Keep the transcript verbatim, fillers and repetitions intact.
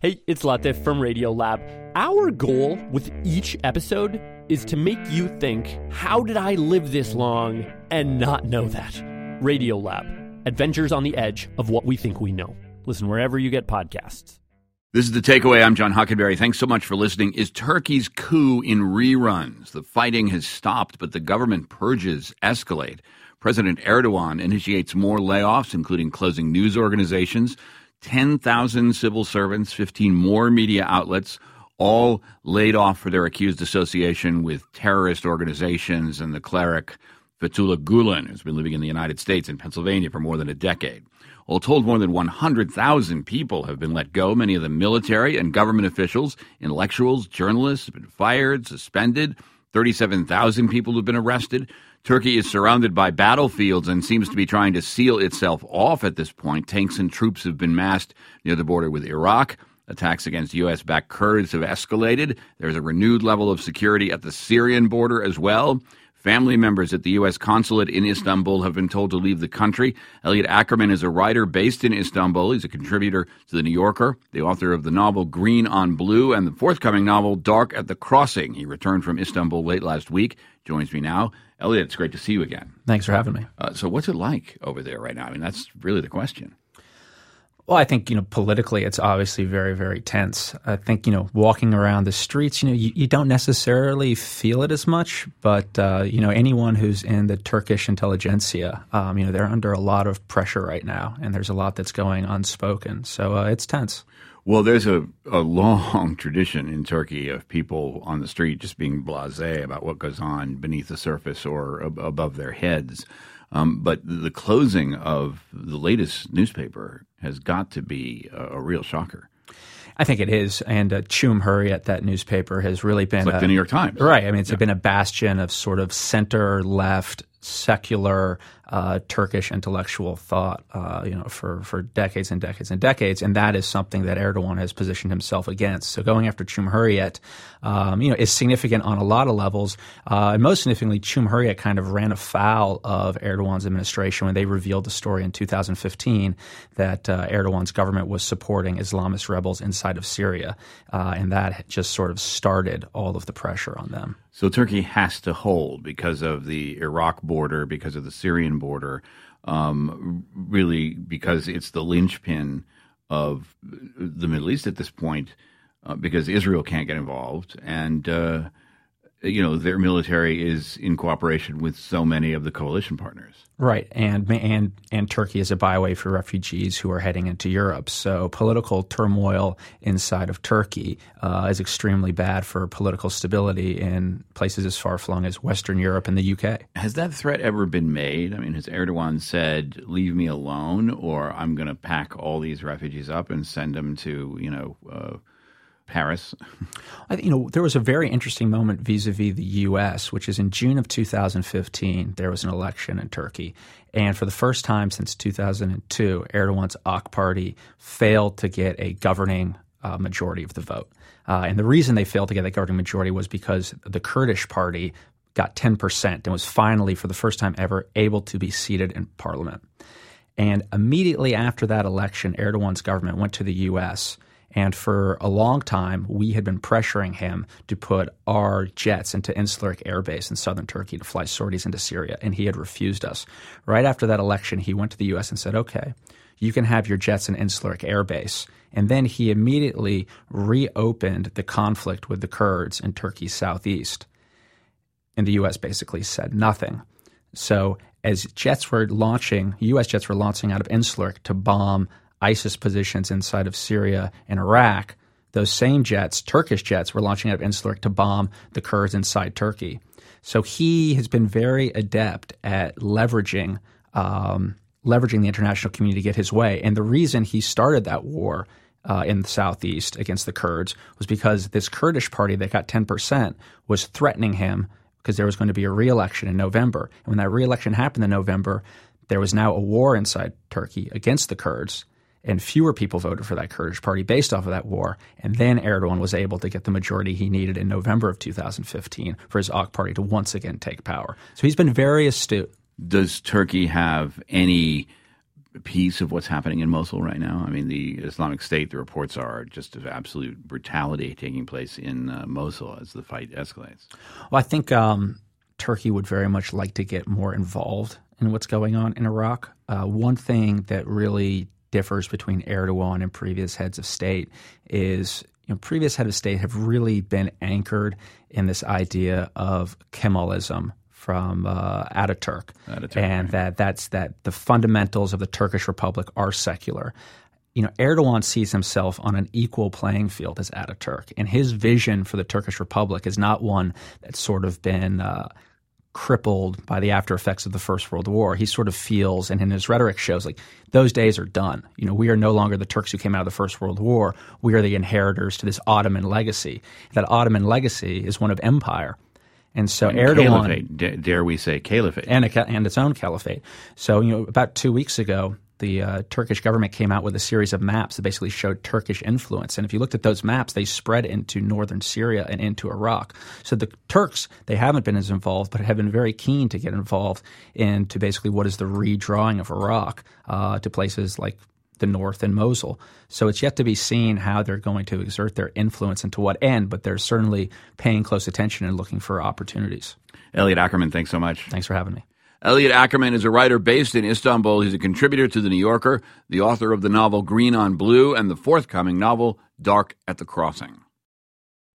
Hey, it's Latif from Radiolab. Our goal with each episode is to make you think, how did I live this long and not know that? Radiolab, adventures on the edge of what we think we know. Listen wherever you get podcasts. This is The Takeaway. I'm John Huckenberry. Thanks so much for listening. Is Turkey's coup in reruns? The fighting has stopped, but the government purges escalate. President Erdogan initiates more layoffs, including closing news organizations, ten thousand civil servants, fifteen more media outlets, all laid off for their accused association with terrorist organizations and the cleric Fethullah Gulen, who's been living in the United States and Pennsylvania for more than a decade. All told, more than one hundred thousand people have been let go, many of them military and government officials. Intellectuals, journalists have been fired, suspended. thirty-seven thousand people have been arrested. Turkey is surrounded by battlefields and seems to be trying to seal itself off at this point. Tanks and troops have been massed near the border with Iraq. Attacks against U S-backed Kurds have escalated. There's a renewed level of security at the Syrian border as well. Family members at the U S consulate in Istanbul have been told to leave the country. Elliot Ackerman is a writer based in Istanbul. He's a contributor to The New Yorker, the author of the novel Green on Blue and the forthcoming novel Dark at the Crossing. He returned from Istanbul late last week, joins me now. Elliot, it's great to see you again. Thanks for having me. Uh, so what's it like over there right now? I mean, that's really the question. Well, I think, you know, politically, it's obviously very, very tense. I think, you know, walking around the streets, you know, you, you don't necessarily feel it as much, but, uh, you know, anyone who's in the Turkish intelligentsia, um, you know, they're under a lot of pressure right now, and there's a lot that's going unspoken. So uh, it's tense. Well, there's a, a long tradition in Turkey of people on the street just being blasé about what goes on beneath the surface or ab- above their heads. Um, but the closing of the latest newspaper has got to be a, a real shocker. I think it is. And uh, Cumhuriyet, that newspaper, has really been it's like a, the New York Times. Right. I mean, it's yeah. been a bastion of sort of center-left, secular uh, Turkish intellectual thought, uh, you know, for, for decades and decades and decades, and that is something that Erdogan has positioned himself against. So going after Cumhuriyet, um, you know, is significant on a lot of levels, uh, and most significantly, Cumhuriyet kind of ran afoul of Erdogan's administration when they revealed the story in two thousand fifteen that uh, Erdogan's government was supporting Islamist rebels inside of Syria, uh, and that just sort of started all of the pressure on them. So Turkey has to hold because of the Iraq border, because of the Syrian border, um, really because it's the linchpin of the Middle East at this point, uh, because Israel can't get involved. And, uh, you know, their military is in cooperation with so many of the coalition partners. Right, and and and Turkey is a byway for refugees who are heading into Europe. So political turmoil inside of Turkey uh, is extremely bad for political stability in places as far-flung as Western Europe and the U K. Has that threat ever been made? I mean, has Erdogan said, leave me alone, or I'm going to pack all these refugees up and send them to, you know, uh, Paris? I, you know, there was a very interesting moment vis-a-vis the U S, which is in June of two thousand fifteen, there was an election in Turkey. And for the first time since two thousand two, Erdogan's A K party failed to get a governing uh, majority of the vote. Uh, and the reason they failed to get that governing majority was because the Kurdish party got ten percent and was finally, for the first time ever, able to be seated in parliament. And immediately after that election, Erdogan's government went to the U S, and for a long time, we had been pressuring him to put our jets into Incirlik Air Base in southern Turkey to fly sorties into Syria, and he had refused us. Right after that election, he went to the U S and said, okay, you can have your jets in Incirlik Air Base. And then he immediately reopened the conflict with the Kurds in Turkey's southeast. And the U S basically said nothing. So as jets were launching, U S jets were launching out of Incirlik to bomb ISIS positions inside of Syria and Iraq, those same jets, Turkish jets, were launching out of Incirlik to bomb the Kurds inside Turkey. So he has been very adept at leveraging um, leveraging the international community to get his way. And the reason he started that war uh, in the southeast against the Kurds was because this Kurdish party that got ten percent was threatening him because there was going to be a re-election in November. And when that re-election happened in November, there was now a war inside Turkey against the Kurds. And fewer people voted for that Kurdish party based off of that war. And then Erdogan was able to get the majority he needed in November of two thousand fifteen for his A K party to once again take power. So he's been very astute. Does Turkey have any piece of what's happening in Mosul right now? I mean, the Islamic State, the reports are just of absolute brutality taking place in uh, Mosul as the fight escalates. Well, I think um, Turkey would very much like to get more involved in what's going on in Iraq. Uh, one thing that really differs between Erdogan and previous heads of state is, you know, previous heads of state have really been anchored in this idea of Kemalism from uh, Ataturk, Ataturk, and right. that that's that the fundamentals of the Turkish Republic are secular. You know, Erdogan sees himself on an equal playing field as Ataturk, and his vision for the Turkish Republic is not one that's sort of been uh, crippled by the after effects of the First World War. He sort of feels, and in his rhetoric shows, like those days are done. You know, we are no longer the Turks who came out of the First World War. We are the inheritors to this Ottoman legacy. That Ottoman legacy is one of empire. And so and Erdogan, caliphate, d- dare we say caliphate, and a, and its own caliphate. So you know, about two weeks ago, the uh, Turkish government came out with a series of maps that basically showed Turkish influence. And if you looked at those maps, they spread into northern Syria and into Iraq. So the Turks, they haven't been as involved, but have been very keen to get involved into basically what is the redrawing of Iraq uh, to places like the north and Mosul. So it's yet to be seen how they're going to exert their influence and to what end, but they're certainly paying close attention and looking for opportunities. Elliot Ackerman, thanks so much. Thanks for having me. Elliot Ackerman is a writer based in Istanbul. He's a contributor to The New Yorker, the author of the novel Green on Blue, and the forthcoming novel Dark at the Crossing.